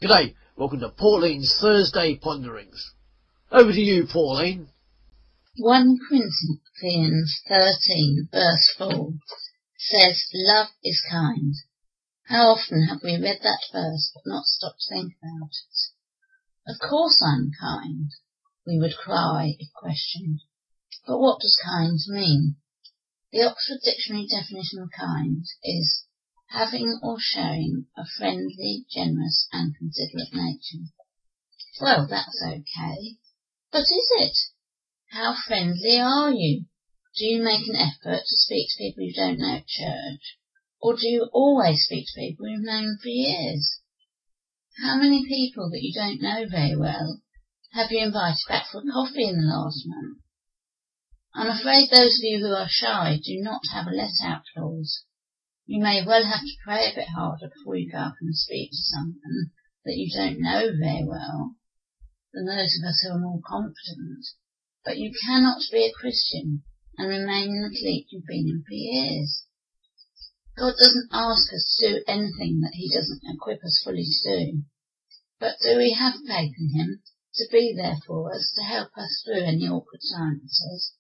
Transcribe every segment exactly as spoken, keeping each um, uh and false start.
G'day, welcome to Pauline's Thursday Ponderings. Over to you, Pauline. First Corinthians thirteen verse four says, "Love is kind." How often have we read that verse but not stopped to think about it? Of course I'm kind, we would cry if questioned. But what does kind mean? The Oxford Dictionary definition of kind is having or showing a friendly, generous and considerate nature. Well, that's okay. But is it? How friendly are you? Do you make an effort to speak to people you don't know at church? Or do you always speak to people you've known for years? How many people that you don't know very well have you invited back for a coffee in the last month? I'm afraid those of you who are shy do not have a let-out clause. You may well have to pray a bit harder before you go up and speak to someone that you don't know very well than those of us who are more confident. But you cannot be a Christian and remain in the clique you've been in for years. God doesn't ask us to do anything that he doesn't equip us fully to do. But do we have faith in him to be there for us, to help us through any awkward silences?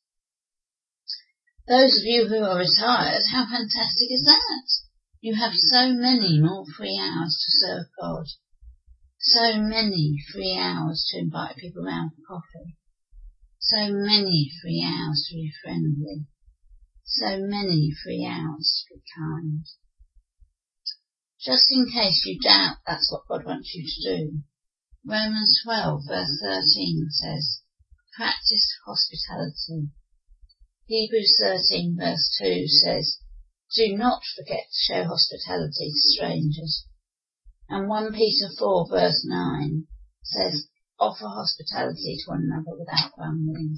Those of you who are retired, how fantastic is that? You have so many more free hours to serve God. So many free hours to invite people round for coffee. So many free hours to be friendly. So many free hours to be kind. Just in case you doubt that's what God wants you to do, Romans twelve verse thirteen says, "Practice hospitality." Hebrews thirteen verse two says, "Do not forget to show hospitality to strangers." And First Peter four verse nine says, "Offer hospitality to one another without grumbling."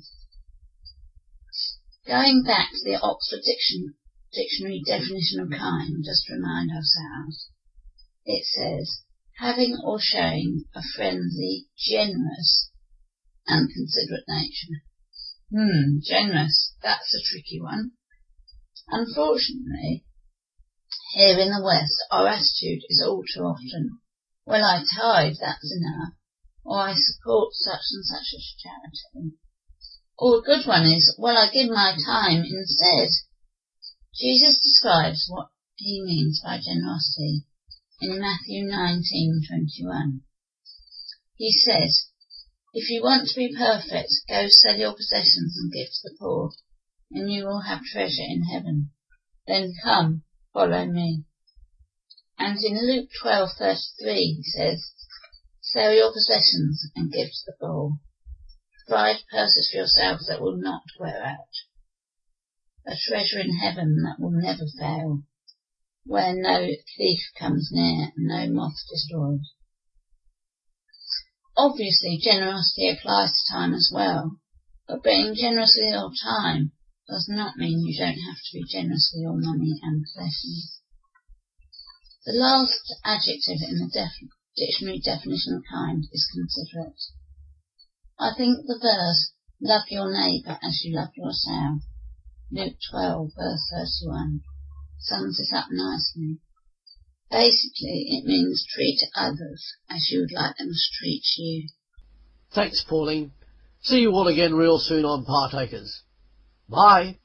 Going back to the Oxford Dictionary definition of kind, just to remind ourselves, it says, having or showing a friendly, generous and considerate nature. Hmm, generous, that's a tricky one. Unfortunately, here in the West, our attitude is all too often, well, I tithe, that's enough, or I support such and such a charity. Or a good one is, well, I give my time instead. Jesus describes what he means by generosity in Matthew nineteen twenty-one. He says, "If you want to be perfect, go sell your possessions and give to the poor, and you will have treasure in heaven. Then come, follow me." And in Luke twelve thirty-three he says, "Sell your possessions and give to the poor. Provide purses for yourselves that will not wear out, a treasure in heaven that will never fail, where no thief comes near and no moth destroys." Obviously, generosity applies to time as well, but being generous with your time does not mean you don't have to be generous with your money and possessions. The last adjective in the def- dictionary definition of kind is considerate. I think the verse, "Love your neighbour as you love yourself," Luke twelve verse thirty-one, sums it up nicely. Basically, it means treat others as you would like them to treat you. Thanks, Pauline. See you all again real soon on Partakers. Bye.